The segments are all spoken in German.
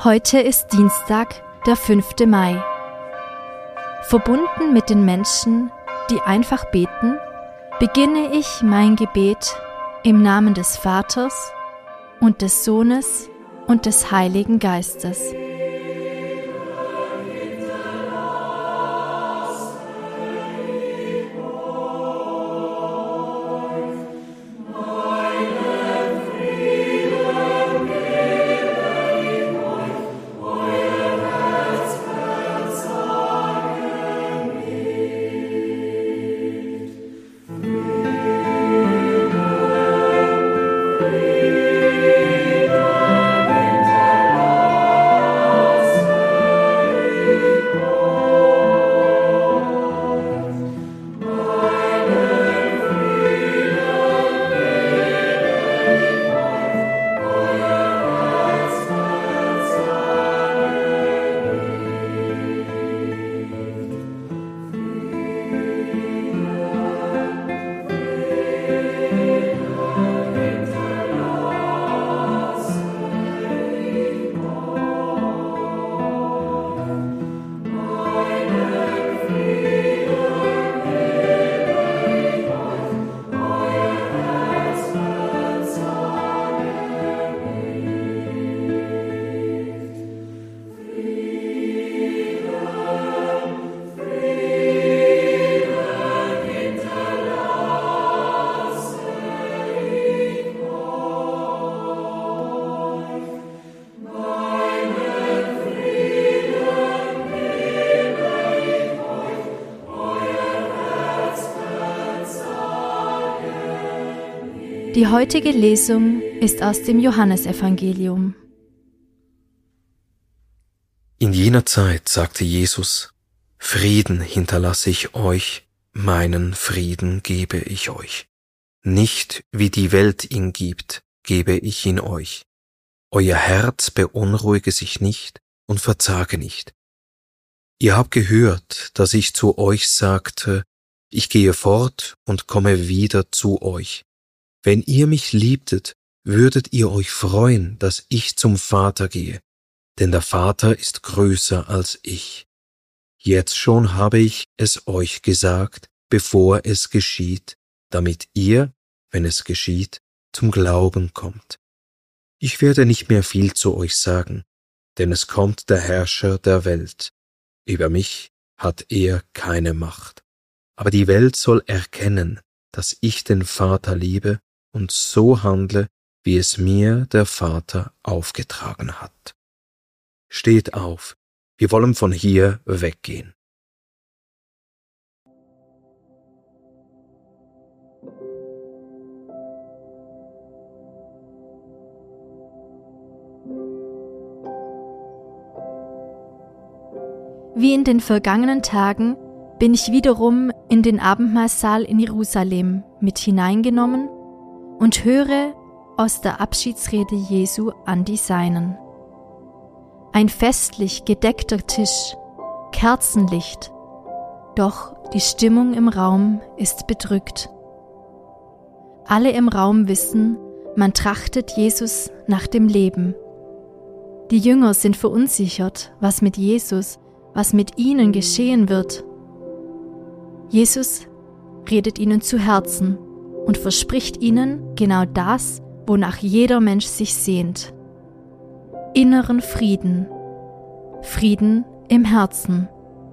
Heute ist Dienstag, der 5. Mai. Verbunden mit den Menschen, die einfach beten, beginne ich mein Gebet im Namen des Vaters und des Sohnes und des Heiligen Geistes. Die heutige Lesung ist aus dem Johannesevangelium. In jener Zeit sagte Jesus: Frieden hinterlasse ich euch, meinen Frieden gebe ich euch. Nicht wie die Welt ihn gibt, gebe ich ihn euch. Euer Herz beunruhige sich nicht und verzage nicht. Ihr habt gehört, dass ich zu euch sagte: Ich gehe fort und komme wieder zu euch. Wenn ihr mich liebtet, würdet ihr euch freuen, dass ich zum Vater gehe, denn der Vater ist größer als ich. Jetzt schon habe ich es euch gesagt, bevor es geschieht, damit ihr, wenn es geschieht, zum Glauben kommt. Ich werde nicht mehr viel zu euch sagen, denn es kommt der Herrscher der Welt. Über mich hat er keine Macht. Aber die Welt soll erkennen, dass ich den Vater liebe und so handle, wie es mir der Vater aufgetragen hat. Steht auf, wir wollen von hier weggehen. Wie in den vergangenen Tagen bin ich wiederum in den Abendmahlsaal in Jerusalem mit hineingenommen und höre aus der Abschiedsrede Jesu an die Seinen. Ein festlich gedeckter Tisch, Kerzenlicht, doch die Stimmung im Raum ist bedrückt. Alle im Raum wissen, man trachtet Jesus nach dem Leben. Die Jünger sind verunsichert, was mit Jesus, was mit ihnen geschehen wird. Jesus redet ihnen zu Herzen und verspricht ihnen genau das, wonach jeder Mensch sich sehnt: inneren Frieden, Frieden im Herzen.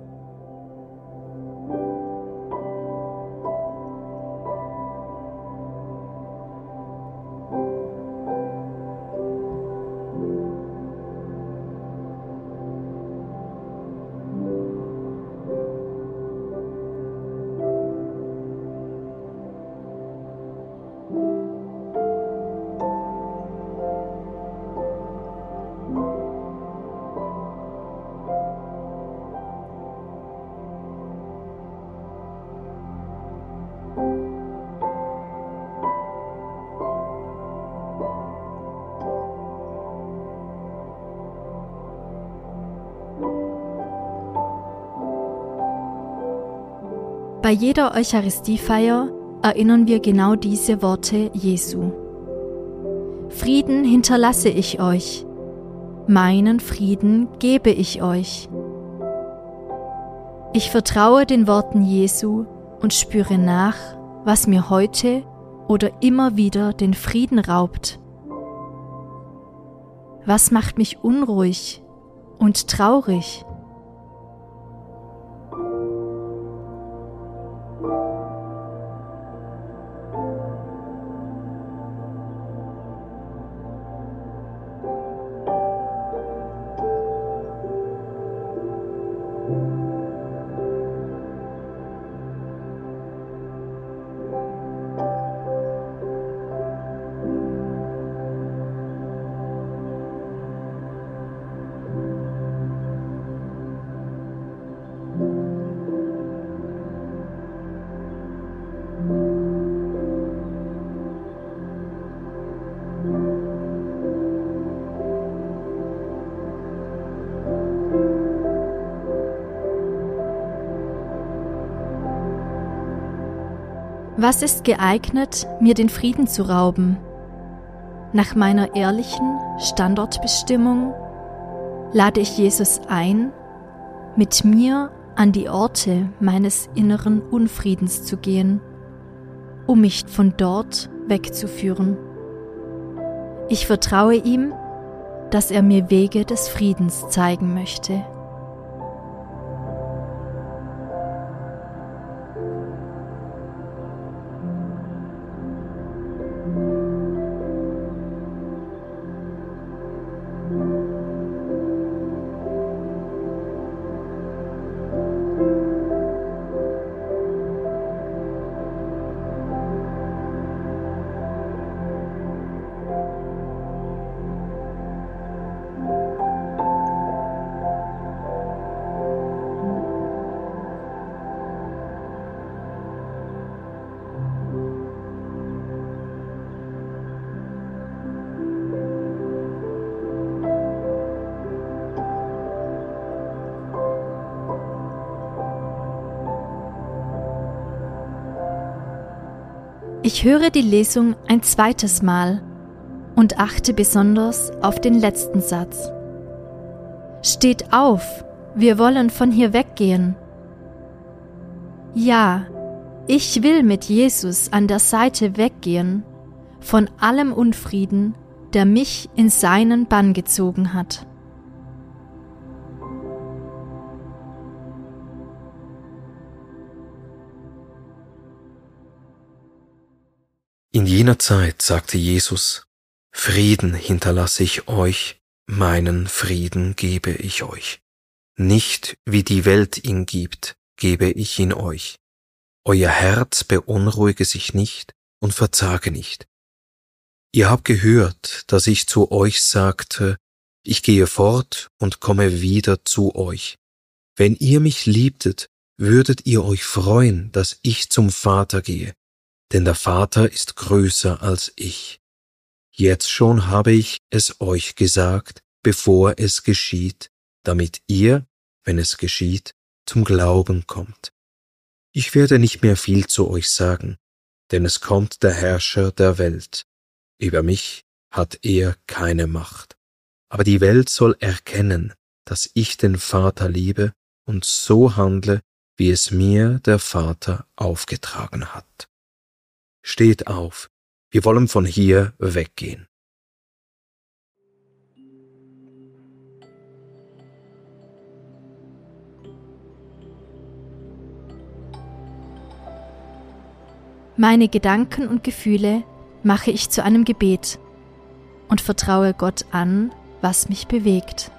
Bei jeder Eucharistiefeier erinnern wir genau diese Worte Jesu. Frieden hinterlasse ich euch, meinen Frieden gebe ich euch. Ich vertraue den Worten Jesu und spüre nach, was mir heute oder immer wieder den Frieden raubt. Was macht mich unruhig und traurig? Was ist geeignet, mir den Frieden zu rauben? Nach meiner ehrlichen Standortbestimmung lade ich Jesus ein, mit mir an die Orte meines inneren Unfriedens zu gehen, um mich von dort wegzuführen. Ich vertraue ihm, dass er mir Wege des Friedens zeigen möchte. Ich höre die Lesung ein zweites Mal und achte besonders auf den letzten Satz. Steht auf, wir wollen von hier weggehen. Ja, ich will mit Jesus an der Seite weggehen von allem Unfrieden, der mich in seinen Bann gezogen hat. In jener Zeit sagte Jesus, Frieden hinterlasse ich euch, meinen Frieden gebe ich euch. Nicht wie die Welt ihn gibt, gebe ich ihn euch. Euer Herz beunruhige sich nicht und verzage nicht. Ihr habt gehört, dass ich zu euch sagte, ich gehe fort und komme wieder zu euch. Wenn ihr mich liebtet, würdet ihr euch freuen, dass ich zum Vater gehe. Denn der Vater ist größer als ich. Jetzt schon habe ich es euch gesagt, bevor es geschieht, damit ihr, wenn es geschieht, zum Glauben kommt. Ich werde nicht mehr viel zu euch sagen, denn es kommt der Herrscher der Welt. Über mich hat er keine Macht. Aber die Welt soll erkennen, dass ich den Vater liebe und so handle, wie es mir der Vater aufgetragen hat. Steht auf, wir wollen von hier weggehen. Meine Gedanken und Gefühle mache ich zu einem Gebet und vertraue Gott an, was mich bewegt.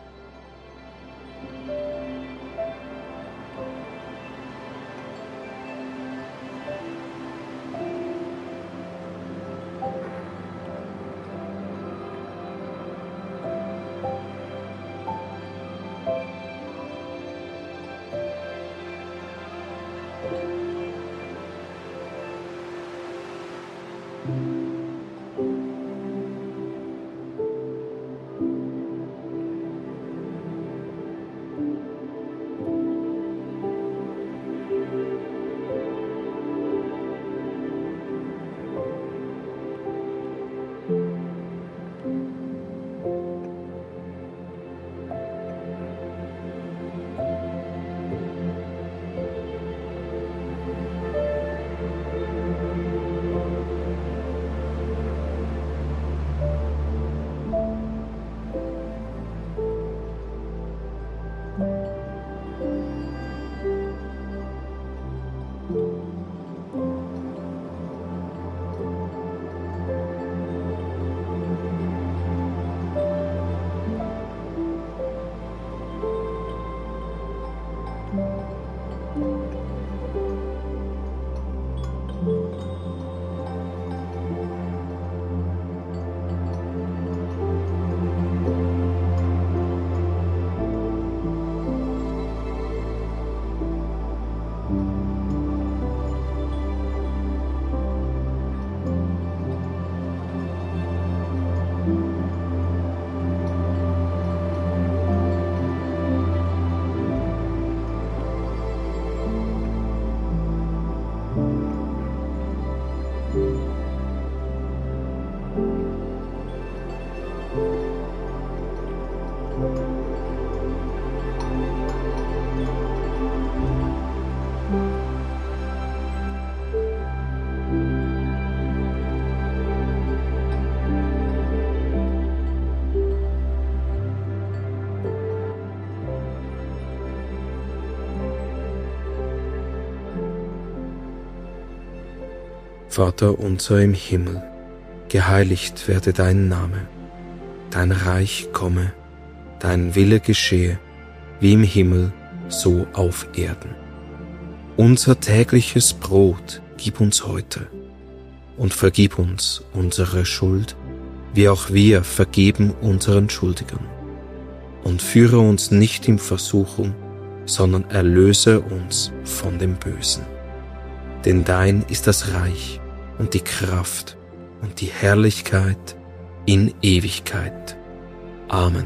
Vater unser im Himmel, geheiligt werde dein Name, dein Reich komme, dein Wille geschehe, wie im Himmel, so auf Erden. Unser tägliches Brot gib uns heute und vergib uns unsere Schuld, wie auch wir vergeben unseren Schuldigern. Und führe uns nicht in Versuchung, sondern erlöse uns von dem Bösen. Denn dein ist das Reich und die Kraft und die Herrlichkeit in Ewigkeit. Amen.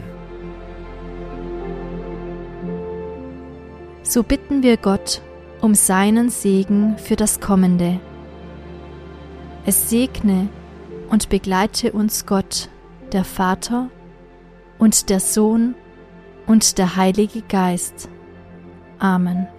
So bitten wir Gott um seinen Segen für das Kommende. Es segne und begleite uns Gott, der Vater und der Sohn und der Heilige Geist. Amen.